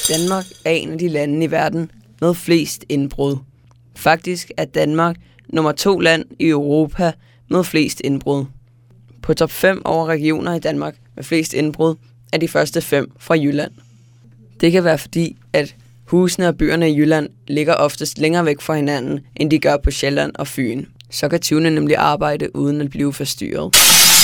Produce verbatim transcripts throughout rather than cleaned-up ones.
Danmark er en af de lande i verden med flest indbrud. Faktisk er Danmark nummer to land i Europa med flest indbrud. På top fem over regioner i Danmark med flest indbrud er de første fem fra Jylland. Det kan være fordi, at husene og byerne i Jylland ligger oftest længere væk fra hinanden, end de gør på Sjælland og Fyn. Så kan tyvene nemlig arbejde uden at blive forstyrret.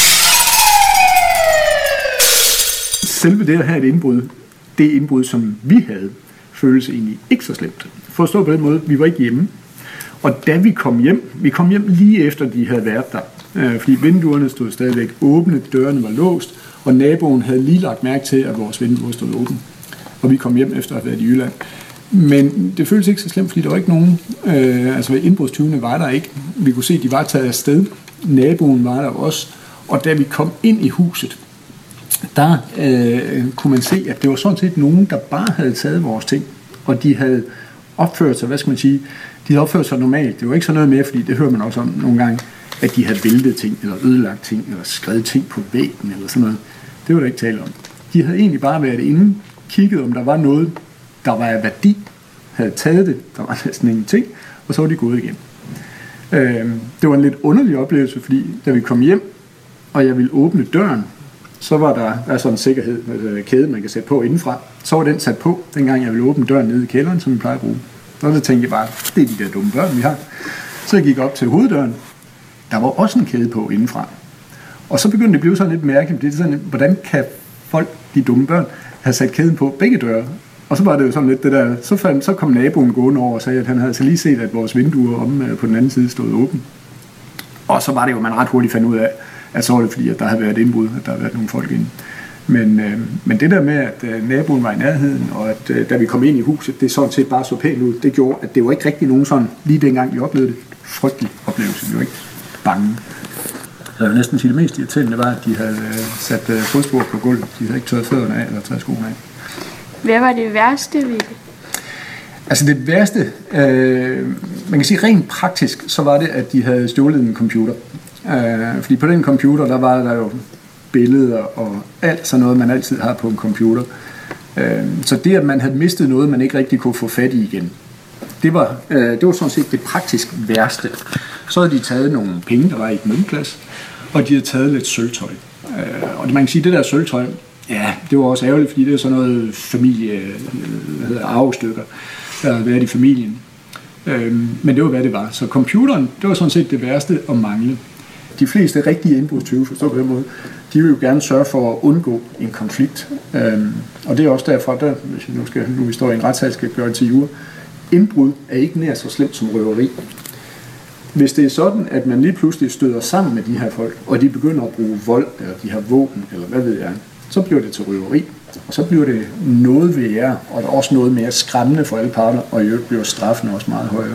Selve det at have et indbrud, det indbrud, som vi havde, føles egentlig ikke så slemt. Forstå på den måde, vi var ikke hjemme. Og da vi kom hjem, vi kom hjem lige efter, de havde været der. Øh, fordi vinduerne stod stadigvæk åbne, dørene var låst, og naboen havde lige lagt mærke til, at vores vinduer stod åbne. Og vi kom hjem efter at have været i Jylland. Men det føltes ikke så slemt, fordi der var ikke nogen, øh, altså indbrudstyvene var der ikke. Vi kunne se, at de var taget afsted. Naboen var der også. Og da vi kom ind i huset, der øh, kunne man se, at det var sådan set nogen, der bare havde taget vores ting. Og de havde opført sig, hvad skal man sige, de havde opført sig normalt. Det var ikke sådan noget mere, fordi det hører man også om nogle gange, at de havde væltet ting, eller ødelagt ting, eller skrevet ting på væggen, eller sådan noget. Det var der ikke tale om. De havde egentlig bare været inde, kigget om der var noget, der var af værdi, havde taget det, der var næsten ingenting, og så var de gået igen. Øh, det var en lidt underlig oplevelse, fordi da vi kom hjem, og jeg ville åbne døren, så var der, der er sådan en sikkerhed, en kæde, man kan sætte på indenfra. Så var den sat på, dengang jeg ville åbne døren nede i kælderen, som vi plejer at bruge. Og så tænkte jeg bare, det er de der dumme børn, vi har. Så jeg gik op til hoveddøren. Der var også en kæde på indenfra. Og så begyndte det at blive sådan lidt mærkeligt. Det er sådan, hvordan kan folk, de dumme børn, have sat kæden på begge døre? Og så var det jo sådan lidt det der, så, fandt, så kom naboen gående over og sagde, at han havde så lige set, at vores vinduer om på den anden side stod åbne. Og så var det jo, man ret hurtigt fandt ud af, at så var det fordi, at der havde været et indbrud, at der havde været nogle folk inde. Men, øh, men det der med, at øh, naboen var i nærheden, og at øh, da vi kom ind i huset, det sådan set bare så pænt ud, det gjorde, at det var ikke rigtig nogen sådan, lige dengang vi oplevede det, frygtelig oplevelse. Vi var ikke bange. Jeg vil næsten sige, det mest irriterende var, at de havde øh, sat øh, fodspor på gulvet. De havde ikke tørret fødderne af, eller taget skoene af. Hvad var det værste ved det? Altså det værste, øh, man kan sige rent praktisk, så var det, at de havde stjålet en computer. Øh, fordi på den computer, der var der jo billeder og alt sådan noget, man altid har på en computer. Øh, så det, at man havde mistet noget, man ikke rigtig kunne få fat i igen, det var, øh, det var sådan set det praktisk værste. Så havde de taget nogle penge, der var i et mønteplads, og de havde taget lidt sølvtøj. Øh, og man kan sige, det der sølvtøj, ja, det var også ærgerligt, fordi det er sådan noget familie, hvad hedder arvestykker, der havde været i familien. Øh, men det var, hvad det var. Så computeren, det var sådan set det værste at mangle. De fleste rigtige indbrudstyve, forstår på den måde, de vil jo gerne sørge for at undgå en konflikt. Øhm, og det er også derfor, der, hvis nu, skal, nu vi står i en retssag, skal gøre det til jura, indbrud er ikke nær så slemt som røveri. Hvis det er sådan, at man lige pludselig støder sammen med de her folk, og de begynder at bruge vold, eller de har våben, eller hvad ved jeg, så bliver det til røveri. Og så bliver det noget værre, og der er også noget mere skræmmende for alle parter, og i øvrigt bliver straffen også meget højere.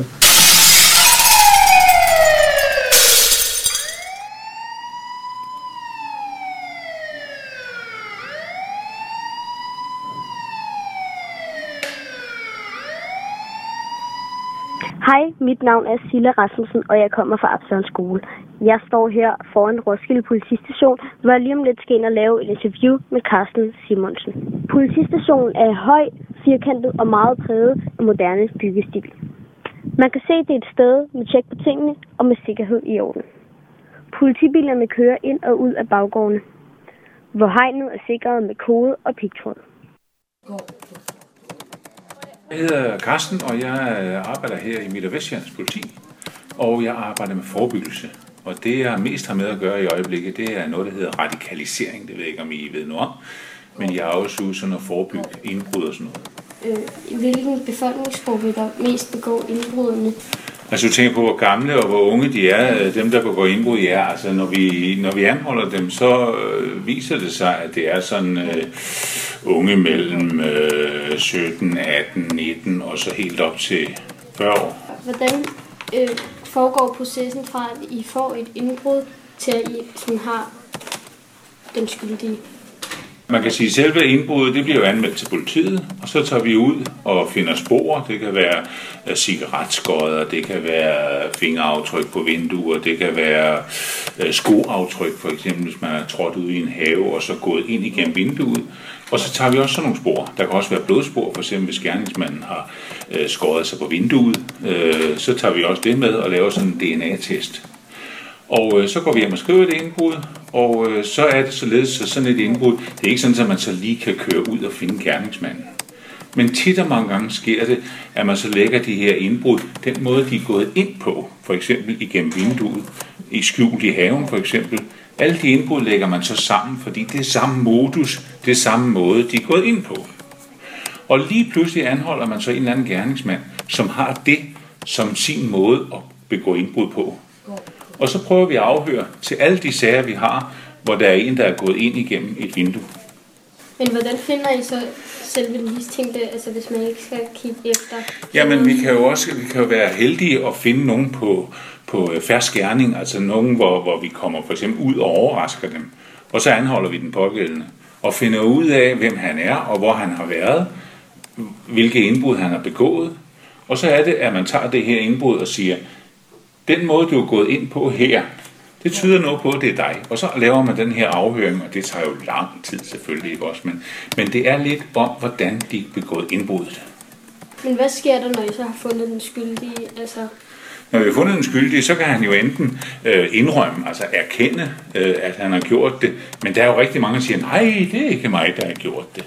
Hej, mit navn er Silla Rasmussen, og jeg kommer fra Absalon Skole. Jeg står her foran Roskilde Politistation, hvor jeg lige om lidt skal ind og lave et interview med Carsten Simonsen. Politistationen er høj, firkantet og meget præget af moderne byggestil. Man kan se, at det er et sted med tjek på tingene og med sikkerhed i orden. Politibilerne kører ind og ud af baggårdene, hvor hegnet er sikret med kode og pigtråd. Jeg hedder Carsten, og jeg arbejder her i Midt- og Vestjyllands politi, og jeg arbejder med forebyggelse. Og det, jeg mest har med at gøre i øjeblikket, det er noget, der hedder radikalisering. Det ved jeg ikke, om I ved noget om, men jeg er også ude sådan at forebygge indbrud og sådan noget. Øh, hvilken befolkningsgruppe, der mest begår indbrudene? Altså, du tænker på, hvor gamle og hvor unge de er, dem, der begår indbrud, ja. Altså, når vi, når vi anholder dem, så øh, viser det sig, at det er sådan øh, unge mellem øh, sytten, atten, nitten og så helt op til fyrre år. Hvordan øh, foregår processen fra, at I får et indbrud, til at I sådan har den skyldige? Man kan sige, at selve indbruddet, det bliver jo anmeldt til politiet, og så tager vi ud og finder spor. Det kan være cigaretskodder, det kan være fingeraftryk på vinduer, det kan være skoaftryk, for eksempel hvis man er trådt ud i en have og så gået ind igennem vinduet. Og så tager vi også sådan nogle spor. Der kan også være blodspor, for eksempel hvis gerningsmanden har skåret sig på vinduet. Så tager vi også det med og laver sådan en D N A-test. Og øh, så går vi hjem og skriver et indbrud, og øh, så er det således, så sådan et indbrud, det er ikke sådan, at man så lige kan køre ud og finde gerningsmanden. Men tit og mange gange sker det, at man så lægger de her indbrud, den måde de er gået ind på, for eksempel igennem vinduet, i skjult i haven for eksempel. Alle de indbrud lægger man så sammen, fordi det er samme modus, det er samme måde, de er gået ind på. Og lige pludselig anholder man så en eller anden gerningsmand, som har det som sin måde at begå indbrud på. Og så prøver vi at afhøre til alle de sager, vi har, hvor der er en, der er gået ind igennem et vindue. Men hvordan finder I så selve den mistænkte, altså hvis man ikke skal kigge efter? Jamen, vi kan jo også vi kan jo være heldige at finde nogen på, på fersk gerning, altså nogen, hvor, hvor vi kommer for eksempel ud og overrasker dem. Og så anholder vi den pågældende og finder ud af, hvem han er og hvor han har været, hvilke indbrud han har begået. Og så er det, at man tager det her indbrud og siger, den måde, du er gået ind på her, det tyder noget på, at det er dig. Og så laver man den her afhøring, og det tager jo lang tid selvfølgelig ikke også. Men, men det er lidt om, hvordan de er begået indbruddet. Men hvad sker der, når I så har fundet den skyldige? Altså... Når vi har fundet den skyldige, så kan han jo enten øh, indrømme, altså erkende, øh, at han har gjort det. Men der er jo rigtig mange, der siger, nej, det er ikke mig, der har gjort det.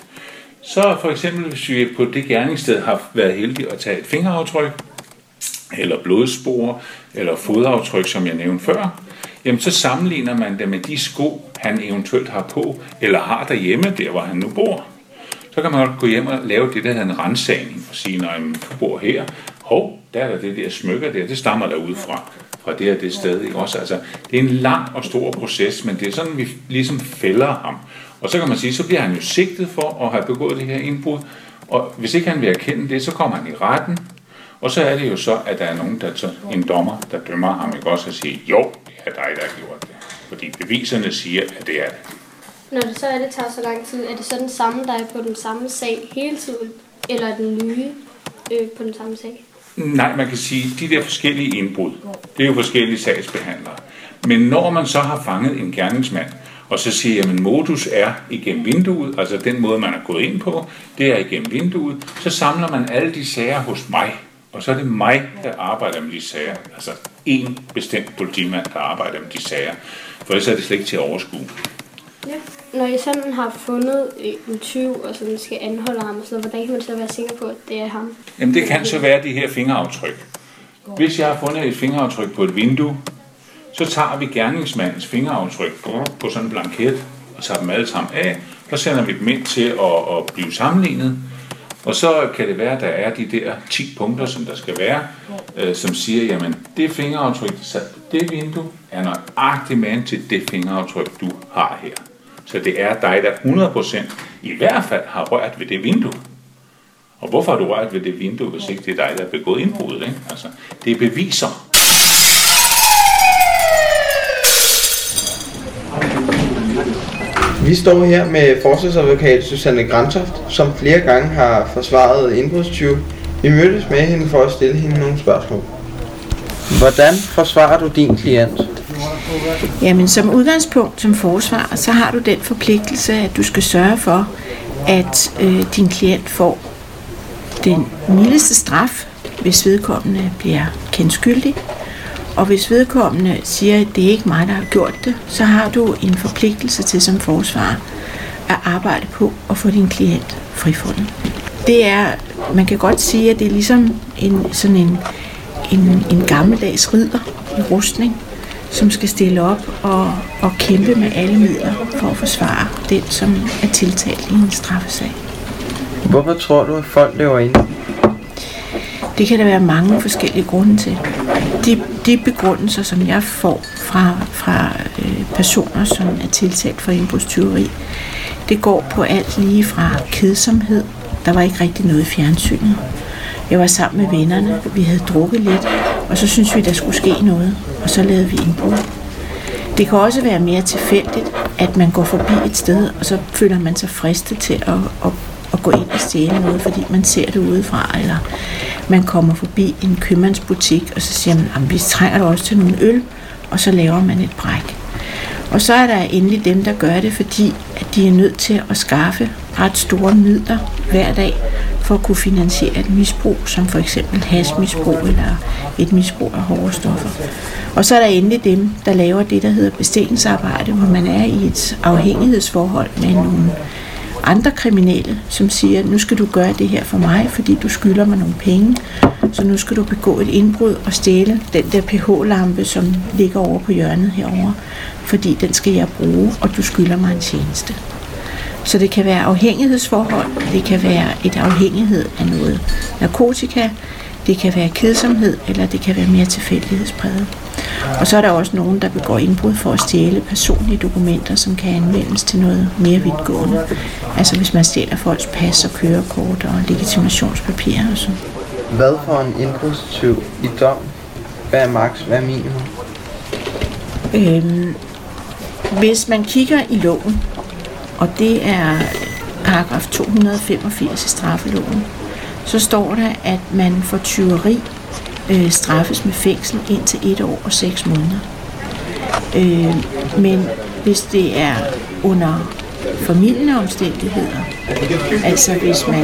Så for eksempel, hvis vi på det gerningssted har været heldige at tage et fingeraftryk, eller blodspor, eller fodaftryk, som jeg nævnte før, jamen så sammenligner man det med de sko, han eventuelt har på, eller har derhjemme, der hvor han nu bor. Så kan man godt gå hjem og lave det, der hedder en ransagning, og sige, når man bor her, hov, der er der det der smykker der, det stammer der ud fra, fra det og det sted. Ikke? Også, altså, det er en lang og stor proces, men det er sådan, vi ligesom fælder ham. Og så kan man sige, så bliver han jo sigtet for at have begået det her indbrud, og hvis ikke han vil erkende det, så kommer han i retten. Og så er det jo så, at der er nogen, der tager en dommer, der dømmer ham ikke også og siger, jo, det er dig, der har gjort det. Fordi beviserne siger, at det er det. Når det så er, det tager så lang tid, er det så den samme, der er på den samme sag hele tiden? Eller er den nye øh, på den samme sag? Nej, man kan sige, at de der forskellige indbrud, det er jo forskellige sagsbehandlere. Men når man så har fanget en gerningsmand, og så siger, at modus er igennem vinduet, altså den måde, man er gået ind på, det er igennem vinduet, så samler man alle de sager hos mig. Og så er det mig, der arbejder med de sager. Altså én bestemt politimand, der arbejder med de sager. For ellers er det slet ikke til at overskue. Ja. Når I sådan har fundet en tyv, og sådan skal anholde ham, så hvordan kan man så være sikker på, at det er ham? Jamen det kan så være de her fingeraftryk. Hvis jeg har fundet et fingeraftryk på et vindue, så tager vi gerningsmandens fingeraftryk på sådan en blanket, og tager dem alle sammen af, og sender vi dem ind til at, at blive sammenlignet. Og så kan det være, at der er de der ti punkter, som der skal være, øh, som siger, jamen det fingeraftryk, der sat på det vindue, er nøjagtigt mand til det fingeraftryk, du har her. Så det er dig, der hundrede procent i hvert fald har rørt ved det vindue. Og hvorfor har du rørt ved det vindue, hvis ikke det er dig, der har begået indbruddet? Ikke? Altså, det er beviser. Vi står her med forsvarsadvokat Susanne Grantoft, som flere gange har forsvaret indbrudstyve. Vi mødtes med hende for at stille hende nogle spørgsmål. Hvordan forsvarer du din klient? Jamen som udgangspunkt som forsvarer, så har du den forpligtelse, at du skal sørge for, at øh, din klient får den mildeste straf, hvis vedkommende bliver kendt skyldig. Og hvis vedkommende siger, at det er ikke mig, der har gjort det, så har du en forpligtelse til som forsvarer at arbejde på at få din klient frifundet. Det er, man kan godt sige, at det er ligesom en, sådan en, en, en gammeldags ridder i rustning, som skal stille op og, og kæmpe med alle midler for at forsvare den, som er tiltalt i en straffesag. Hvorfor tror du, at folk løber ind? Det kan der være mange forskellige grunde til. De, de begrundelser, som jeg får fra, fra øh, personer, som er tiltalt for indbrudstyveri, det går på alt lige fra kedsomhed. Der var ikke rigtig noget i fjernsynet. Jeg var sammen med vennerne, vi havde drukket lidt, og så syntes vi, der skulle ske noget, og så lavede vi indbrud. Det kan også være mere tilfældigt. at man går forbi et sted, og så føler man sig fristet til at, at, at gå ind og stjæle noget, fordi man ser det udefra, eller man kommer forbi en købmandsbutik, og så siger man, at vi trænger da også til nogle øl, og så laver man et bræk. Og så er der endelig dem, der gør det, fordi at de er nødt til at skaffe ret store midler hver dag, for at kunne finansiere et misbrug, som for eksempel hashmisbrug eller et misbrug af hårde stoffer. Og så er der endelig dem, der laver det, der hedder bestillingsarbejde, hvor man er i et afhængighedsforhold med nogle andre kriminelle, som siger, nu skal du gøre det her for mig, fordi du skylder mig nogle penge, så nu skal du begå et indbrud og stjæle den der pH-lampe, som ligger over på hjørnet herovre, fordi den skal jeg bruge, og du skylder mig en tjeneste. Så det kan være afhængighedsforhold, det kan være et afhængighed af noget narkotika, det kan være kedsomhed, eller det kan være mere tilfældighedspræget. Og så er der også nogen, der begår indbrud for at stjæle personlige dokumenter, som kan anvendes til noget mere vidtgående. Altså hvis man stjæler folks pas og kørekort og legitimationspapirer og sådan. Hvad for en indbrudstyv i dom? Hvad er maks, hvad er minimum? Øhm, hvis man kigger i loven, og det er paragraf to hundrede og femogfirs i straffeloven, så står der, at man for tyveri øh, straffes med fængsel indtil et år og seks måneder. Øh, men hvis det er under formildende omstændigheder, altså hvis man,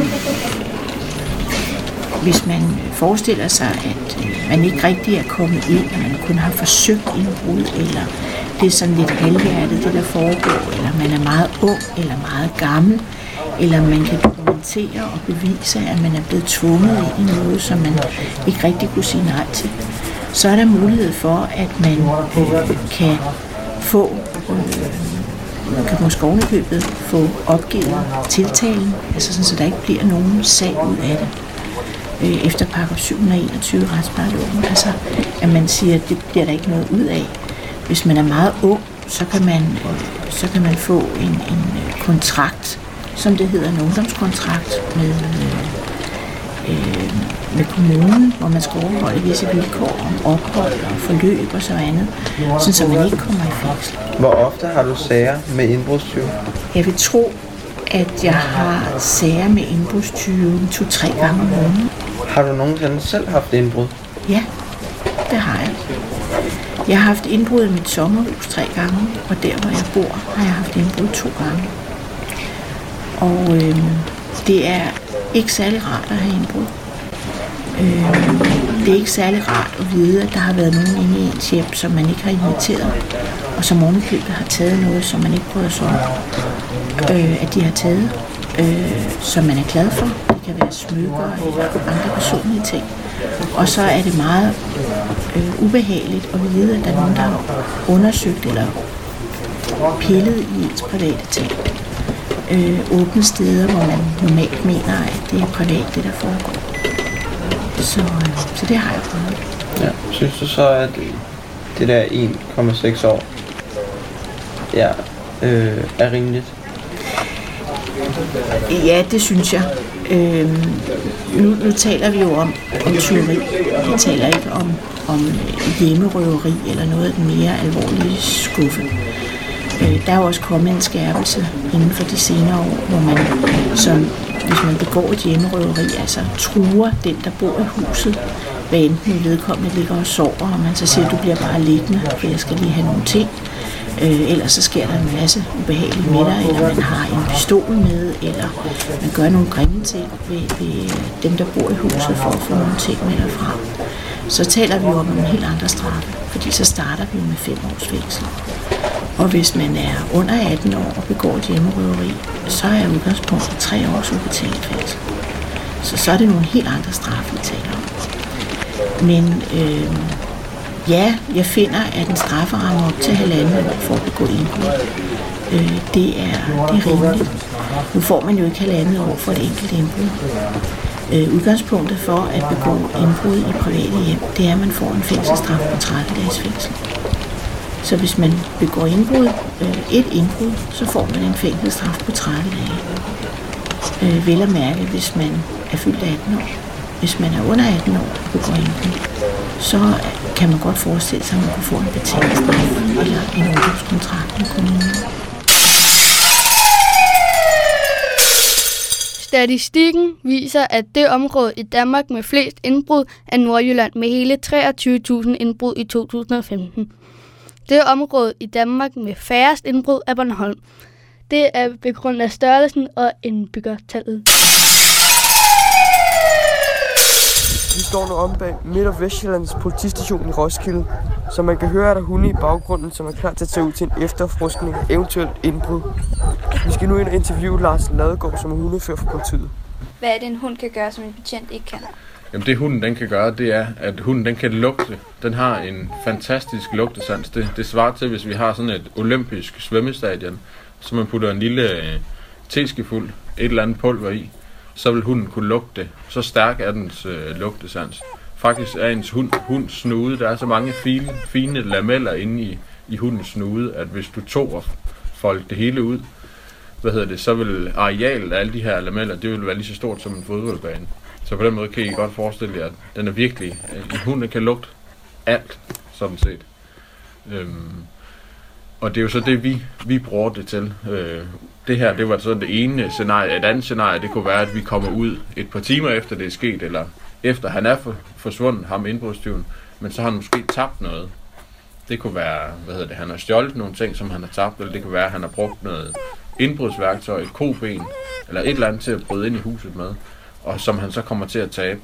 hvis man forestiller sig, at man ikke rigtig er kommet ind, og man kun har forsøgt indbrud, eller det er sådan lidt halvhjertet, det der foregår, eller man er meget ung, eller meget gammel, eller man kan dokumentere og bevise, at man er blevet tvunget ind i noget, som man ikke rigtig kunne sige nej til, så er der mulighed for, at man øh, kan få, øh, kan måske ovenikøbet få opgivet tiltalen, altså sådan, så der ikke bliver nogen sag ud af det. Øh, efter paragraf syv hundrede og enogtyve retsplejeloven, altså at man siger, at det bliver der ikke noget ud af. Hvis man er meget ung, så kan man, øh, så kan man få en, en kontrakt, som det hedder, en ungdomskontrakt med, øh, med kommunen, hvor man skal overholde visse vilkår om ophold og forløb og så andet, sådan så man ikke kommer i fængsel. Hvor ofte har du sager med indbrudstyve? Jeg vil tro, at jeg har sager med indbrudstyve to-tre gange om måneden. Har du nogensinde selv haft indbrud? Ja, det har jeg. Jeg har haft indbrud i mit sommerhus tre gange, og der hvor jeg bor, har jeg haft indbrud to gange. Og øh, det er ikke særlig rart at have indbrud. Øh, det er ikke særlig rart at vide, at der har været nogen inde i ens hjem, som man ikke har inviteret, og som ovenikøbet har taget noget, som man ikke bryder sig om, øh, at de har taget, øh, som man er glad for. Det kan være smykker eller andre personlige ting. Og så er det meget øh, ubehageligt at vide, at der er nogen, der har undersøgt eller pillet i ens private ting. Øh, åbne steder, hvor man normalt mener, at det er privat, det der foregår. Så, øh, så det har jeg prøvet. Ja. Synes du så, at det der en komma seks år ja, øh, er rimeligt? Ja, det synes jeg. Øh, nu, nu taler vi jo om, om tyveri. Vi taler ikke om, om hjemmerøveri eller noget af den mere alvorlige skuffe. Der er jo også kommet en skærpelse inden for de senere år, hvor man, som, hvis man begår et hjemmerøveri, altså truer den, der bor i huset, hvad enten vedkommende ligger og sover, og man så siger, at du bliver bare liggende, for jeg skal lige have nogle ting. Øh, ellers så sker der en masse ubehagelige med dig, eller man har en pistol med, eller man gør nogle grimme ting ved, ved dem, der bor i huset, for at få nogle ting med derfra. Så taler vi jo om nogle helt andre straffe, fordi så starter vi med fem års fængsel. Og hvis man er under atten år og begår et hjemmerøveri, så er udgangspunktet tre års ubetalt fængsel. Så så er det nogle helt andre straffe, vi taler om. Men øh, ja, jeg finder, at en strafferamme op til halvandet år for at begå indbrud, øh, det, er, det er rimeligt. Nu får man jo ikke halvandet år for et enkelt indbrud. Øh, udgangspunktet for at begå indbrud i private hjem, det er, at man får en fængselsstraf på tredive dages fængsel. Så hvis man begår indbrud, øh, et indbrud, så får man en fængselsstraf på tredive dage. Øh, vel at mærke, hvis man er fyldt atten år. Hvis man er under atten år og begår indbrud, så kan man godt forestille sig, at man kan få en betinget straf eller en ungdomskontrakt med kommunen. Statistikken viser, at det område i Danmark med flest indbrud er Nordjylland med hele treogtyve tusind indbrud i to tusind og femten. Det område i Danmark med færrest indbrud er Bornholm. Det er begrundet af størrelsen og indbyggertallet. Vi står nu om bag Midt- og Vestjyllands politistation i Roskilde, så man kan høre, at der er hunde i baggrunden, som er klar til at tage ud til en efterforskning af eventuelt indbrud. Vi skal nu ind og interviewe Lars Ladegaard, som er hundefører for politiet. Hvad er det, en hund kan gøre, som en betjent ikke kan? Jamen det hunden den kan gøre, det er, at hunden den kan lugte. Den har en fantastisk lugtesans. Det, det svarer til, hvis vi har sådan et olympisk svømmestadion, så man putter en lille øh, teskefuld et eller andet pulver i, så vil hunden kunne lugte. Så stærk er dens øh, lugtesans. Faktisk er ens hund, hunds snude, der er så mange fine, fine lameller inde i, i hundens snude, at hvis du tog og foldt det hele ud, hvad hedder det, så vil arealet af alle de her lameller, det vil være lige så stort som en fodboldbane. Så på den måde kan I godt forestille jer, at den er virkelig, en hund kan lugte alt, sådan set. Øhm, og det er jo så det, vi, vi bruger det til. Øh, det her, det var sådan det ene scenarie. Et andet scenarie, det kunne være, at vi kommer ud et par timer efter det er sket, eller efter han er for, forsvundet, ham indbrudstyven, men så har han måske tabt noget. Det kunne være, hvad hedder det, han har stjålet nogle ting, som han har tabt, eller det kunne være, at han har brugt noget indbrudsværktøj, et koben, eller et eller andet til at bryde ind i huset med, og som han så kommer til at tabe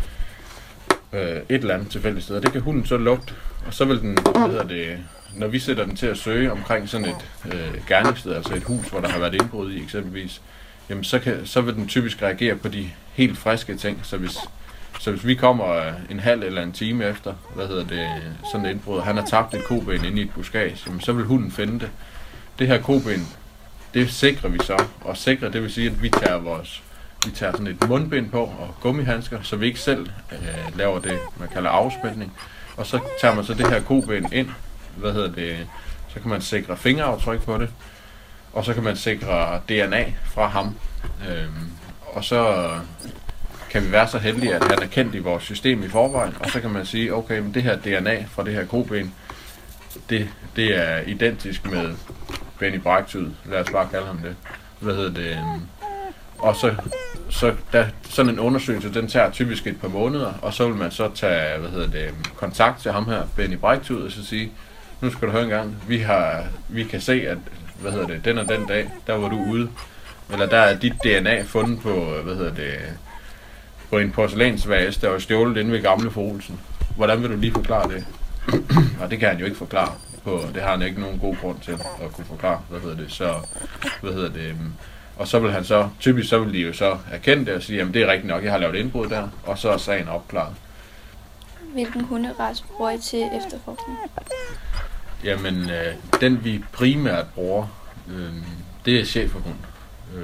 øh, et eller andet tilfældigt sted. Og det kan hunden så lugte, og så vil den, hvad hedder det, når vi sætter den til at søge omkring sådan et øh, gerningssted, altså et hus, hvor der har været indbrud i eksempelvis, jamen så, kan, så vil den typisk reagere på de helt friske ting. Så hvis, så hvis vi kommer en halv eller en time efter, hvad hedder det, sådan et indbrud, og han har tabt et koben inde i et buskage, jamen så vil hunden finde det. Det her koben, det sikrer vi så, og sikrer, det vil sige, at vi tager vores Vi tager sådan et mundbind på og gummihandsker, så vi ikke selv øh, laver det, man kalder afspænding. Og så tager man så det her koben ind, hvad hedder det, så kan man sikre fingeraftryk på det, og så kan man sikre D N A fra ham. Øhm, og så kan vi være så heldige, at han er kendt i vores system i forvejen, og så kan man sige, okay, men det her D N A fra det her koben, det, det er identisk med Benny Bræktyd, lad os bare kalde ham det. Hvad hedder det? Og så, så der, sådan en undersøgelse, den tager typisk et par måneder, og så vil man så tage, hvad hedder det, kontakt til ham her, Benny Bræktyd, og så sige, nu skal du høre en gang, vi, har, vi kan se, at, hvad hedder det, den og den dag, der var du ude, eller der er dit D N A fundet på, hvad hedder det, på en porcelænsvase, der var stjålet inde ved Gamle Forholsen. Hvordan vil du lige forklare det? Og det kan han jo ikke forklare på, det har han ikke nogen god grund til at kunne forklare, hvad hedder det, så, hvad hedder det, og så vil han så, typisk så vil de jo så erkende det og sige, jamen det er rigtigt nok, jeg har lavet indbrud der, og så er sagen opklaret. Hvilken hunderace bruger I til efterforskning? Jamen, øh, den vi primært bruger, øh, det er schæferhund. Øh,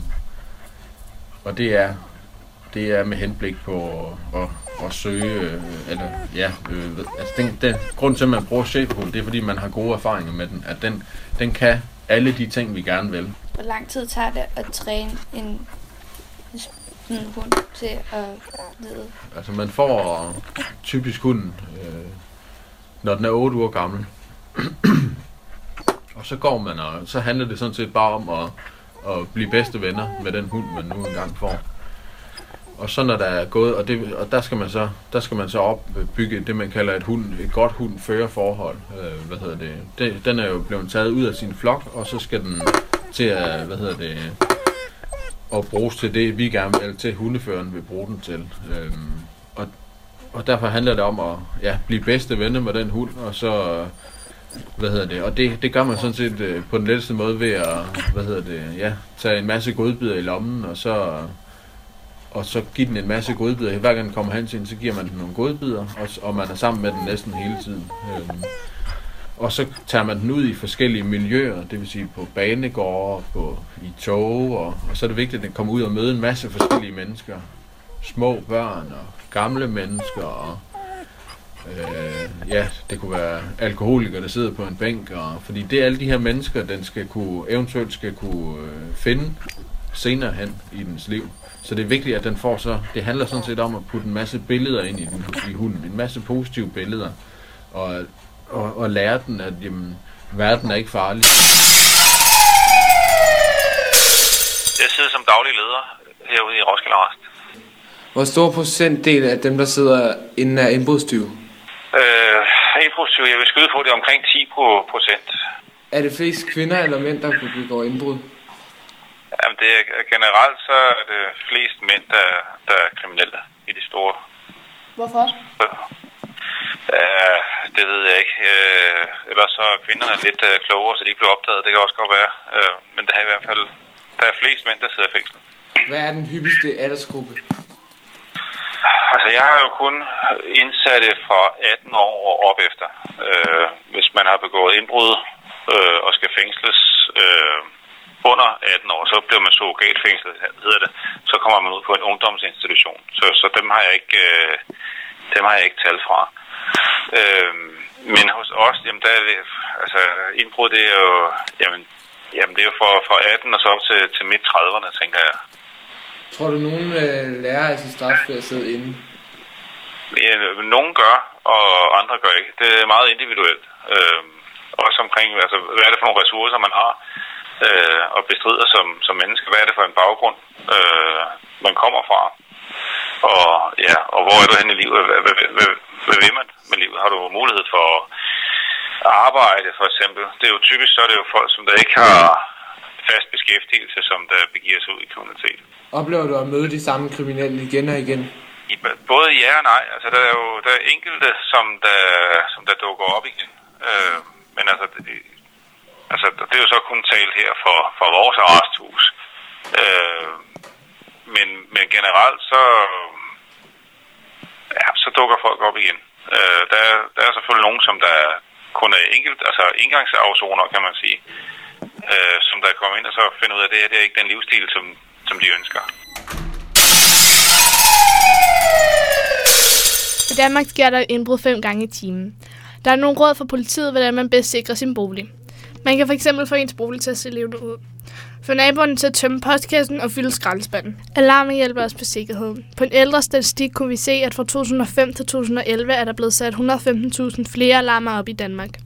og det er, det er med henblik på at, at, at søge, øh, eller ja, øh, altså den, den grund til, at man bruger schæferhund, det er fordi, man har gode erfaringer med den, at den, den kan alle de ting, vi gerne vil. Hvor lang tid tager det at træne en, en hund til at lede? Altså man får typisk hunden, øh, når den er otte uger gammel. Og så går man, og så handler det sådan set bare om at, at blive bedste venner med den hund, man nu engang får. Og så når der er gået, og, det, og der, skal man så, der skal man så opbygge det, man kalder et, hund, et godt hund-fører-forhold. Øh, hvad hedder det? det? Den er jo blevet taget ud af sin flok, og så skal den til at, hvad hedder det, at bruges til det, vi gerne vil, eller til hundeføreren vil bruge den til. Øh, og, og derfor handler det om at ja, blive bedste venner med den hund, og så, hvad hedder det, og det, det gør man sådan set øh, på den letteste måde ved at, hvad hedder det, ja, tage en masse godbidder i lommen, og så og så give den en masse godbidder. Hver gang den kommer hen til den, så giver man den nogle godbidder, og, og man er sammen med den næsten hele tiden. Øhm, og så tager man den ud i forskellige miljøer, det vil sige på banegårde, på, i tog, og, og så er det vigtigt, at den kommer ud og møde en masse forskellige mennesker. Små børn og gamle mennesker, og øh, ja, det kunne være alkoholikere, der sidder på en bænk, og, fordi det er alle de her mennesker, den skal kunne, eventuelt skal kunne øh, finde senere hen i dens liv. Så det er vigtigt, at den får så, det handler sådan set om at putte en masse billeder ind i, den, i hunden, en masse positive billeder, og, og, og lære den, at jamen, verden er ikke farlig. Jeg sidder som daglig leder herude i Roskilde Arrest. Hvor stor procentdel af dem, der sidder inde er indbrudstyve? Øh, indbrudstyve, jeg vil skyde på, det er omkring ti procent. Er det flest kvinder eller mænd, der begår indbrud? Jamen, det er, generelt så er det flest mænd, der, der er kriminelle i de store. Hvorfor? Uh, det ved jeg ikke. Uh, ellers så er kvinderne lidt uh, klogere, så de ikke bliver opdaget. Det kan også godt være. Uh, men der er i hvert fald der er flest mænd, der sidder i fængsel. Hvad er den hyppigste aldersgruppe? Altså, jeg har jo kun indsatte fra atten år og op efter. Uh, hvis man har begået indbrud uh, og skal fængsles uh, under atten år, så bliver man surrogatfængslet, hedder det. Så kommer man ud på en ungdomsinstitution. Så, så dem har jeg ikke, uh, dem har jeg ikke tal fra. Øhm, men hos os, jamen der er det, altså indbrud, det er jo, jamen, jamen det er jo fra, fra atten og så op til, til midt trediverne, tænker jeg. Tror du, nogen øh, lærer af sin straf ved at sidde inde? Ja, nogen gør, og andre gør ikke. Det er meget individuelt. Øhm, også omkring, altså hvad er det for nogle ressourcer, man har øh, og bestrider som, som menneske? Hvad er det for en baggrund, øh, man kommer fra? Og ja, og hvor er du henne i livet? Hvad, hvad, hvad, hvad vil man med livet? Har du mulighed for at arbejde, for eksempel? Det er jo typisk, så er det jo folk, som der ikke har fast beskæftigelse, som der begiver sig ud i kriminalitet. Oplever du at møde de samme kriminelle igen og igen? Både ja og nej. Altså, der er jo der er enkelte, som der, som der dukker op igen. Øh, men altså det, altså, det er jo så kun talt her for, for vores arresthus. Øh, men, men generelt, så, ja, så dukker folk op igen. Øh, der, der er selvfølgelig nogen, som der kun er enkelt, altså engangsafsoner, kan man sige, øh, som der kommer ind og så finder ud af, at det, det er ikke den livsstil, som, som de ønsker. I Danmark sker der indbrud fem gange i timen. Der er nogle råd fra politiet, hvordan man bedst sikrer sin bolig. Man kan fx få ens bolig til at se levende ud. Få naboerne til at tømme postkassen og fylde skraldespanden. Alarmen hjælper os på sikkerheden. På en ældre statistik kunne vi se, at fra to tusind og fem til to tusind og elleve er der blevet sat et hundrede og femten tusind flere alarmer op i Danmark.